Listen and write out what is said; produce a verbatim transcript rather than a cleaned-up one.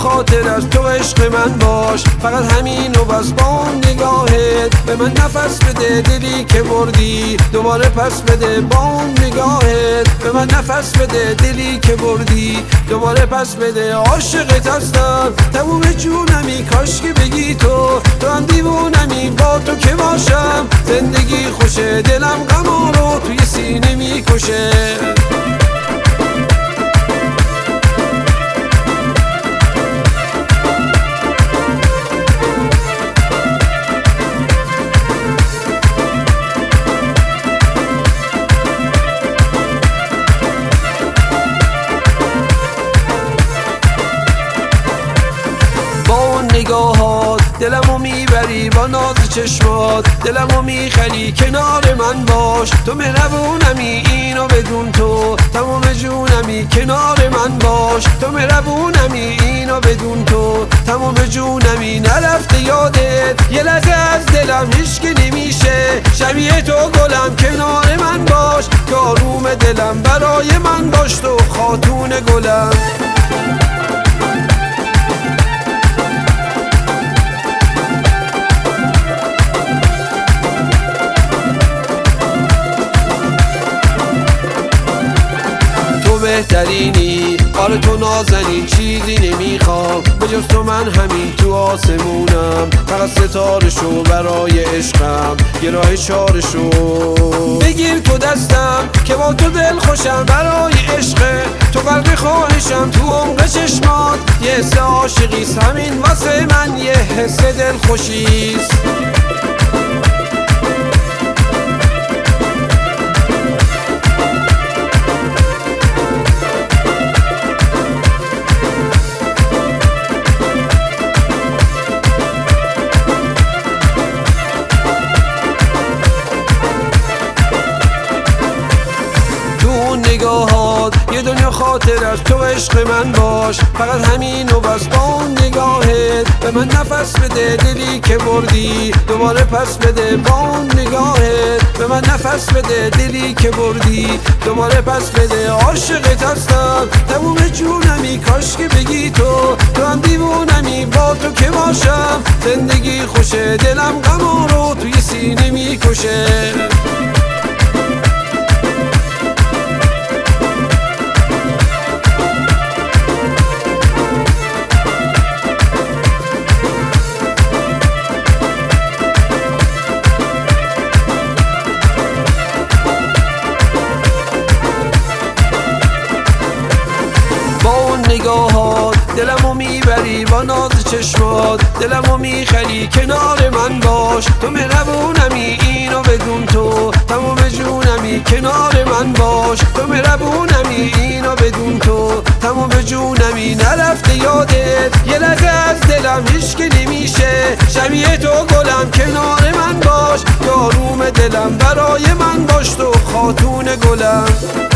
خاطر از تو عشق من باش، فقط همین و بس. با اون نگاهت به من نفس بده، دلی که بردی دوباره پس بده. با اون نگاهت به من نفس بده، دلی که بردی دوباره پس بده. عاشقت هستم تموم جونمی، کاش که بگی تو تو هم دیوونمی. با تو که باشم زندگی خوشه، دلم غما رو توی سینه میکشه. نگاهات دلمو میبری، با ناز چشمات دلمو میخری. کنار من باش تو مهربونمی، اینو بدون تو تمام جونمی. کنار من باش تو مهربونمی، اینو بدون تو تمام جونمی. نرفته یادت یه لحظه از دلم، هیچ که نمیشه شبیه تو گلم. کنار من باش که آروم دلم، برای من باش تو خاتون گلم. بهترینی، آره تو نازنین، چیزی نمیخوام به جز تو. من همین تو آسمونم، فقط ستاره شو برای عشقم، یه راه اشاره شو. بگیر تو دستم که با تو دل خوشم، برای عشق تو غرق خواهشم. تو عمق چشمات یه حس عاشقیست، همین واسه من یه حس دل خوشیست. نگاهات یه دنیا خاطر از تو عشق من باش، فقط همین و بس. با اون نگاهت به من نفس بده، دلی که بردی دوباره پس بده. با اون نگاهت به من نفس بده، دلی که بردی دوباره پس بده. عاشقت هستم تموم جونمی، کاش که بگی تو تو هم دیوونمی. با تو که باشم زندگی خوشه، دلم غما رو توی سینه میکشه. نگاهات دلمو میبری، با ناز چشمات دلمو میخری. کنار من باش تو مهربونمی، اینو بدون تو تمام جونمی. کنار من باش تو مهربونمی، اینو بدون تو تمام جونمی. نرفته یادت یه لحظه از دلم، هیچ که نمیشه شبیه تو گلم. کنار من باش که آروم دلم، برای من باش تو خاتون گلم.